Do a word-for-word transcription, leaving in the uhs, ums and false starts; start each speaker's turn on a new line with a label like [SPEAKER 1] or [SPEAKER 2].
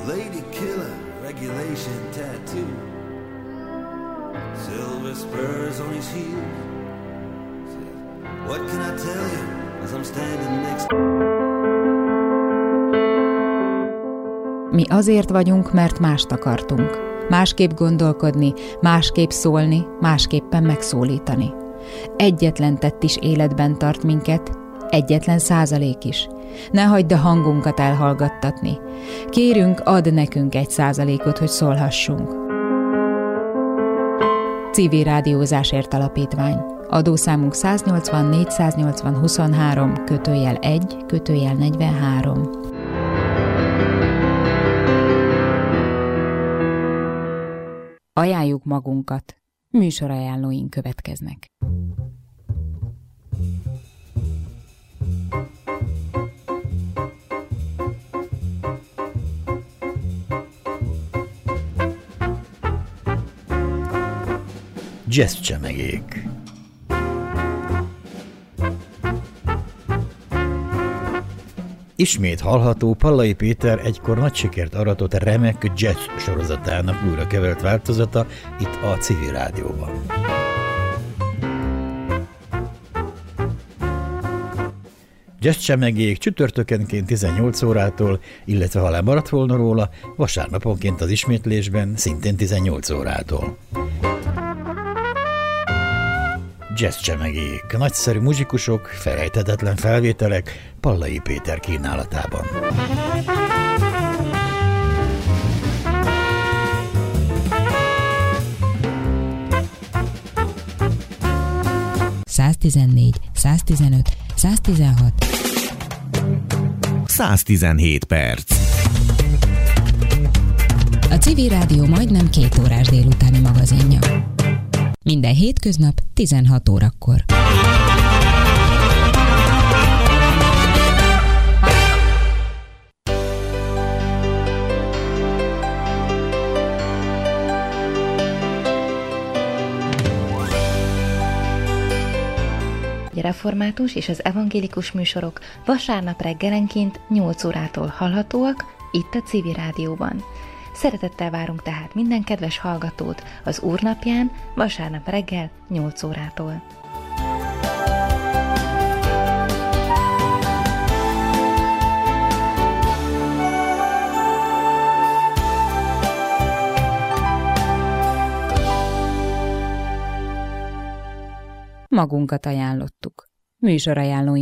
[SPEAKER 1] lady killer, regulation tattoo, silver spurs on his heels. What can I tell you as I'm standing next to...
[SPEAKER 2] Mi azért vagyunk, mert mást akartunk. Másképp gondolkodni, másképp szólni, másképpen megszólítani. Egyetlen tett is életben tart minket, egyetlen százalék is. Ne hagyd a hangunkat elhallgattatni. Kérünk, add nekünk egy százalékot, hogy szólhassunk. Civil Rádiózásért Alapítvány. Adószámunk száznyolcvan négyszáznyolcvan huszonhárom kötőjel egy kötőjel negyvenhárom. Ajánljuk magunkat. Műsorajánlóink következnek.
[SPEAKER 3] Jazz csemegék. Ismét hallható Pallai Péter egykor nagy sikert aratott remek jazz sorozatának újra kevert változata itt a Civil Rádióban. Jazz csemegék csütörtökenként tizennyolc órától, illetve ha lemaradt volna róla, vasárnaponként az ismétlésben szintén tizennyolc órától. Jazz csemegék, nagyszerű muzsikusok, felejthetetlen felvételek Pallai Péter kínálatában.
[SPEAKER 2] száztizennégy, száztizenöt, száztizenhat
[SPEAKER 4] száztizenhét perc.
[SPEAKER 2] A Civil Rádió majdnem két órás délutáni magazinja. Minden hétköznap tizenhat órakor.
[SPEAKER 5] A református és az evangélikus műsorok vasárnap reggelenként nyolc órától hallhatóak itt a Civil Rádióban. Szeretettel várunk tehát minden kedves hallgatót az Úrnapján vasárnap reggel nyolc órától.
[SPEAKER 2] Magunkat ajánlottuk. Műsorajánlóink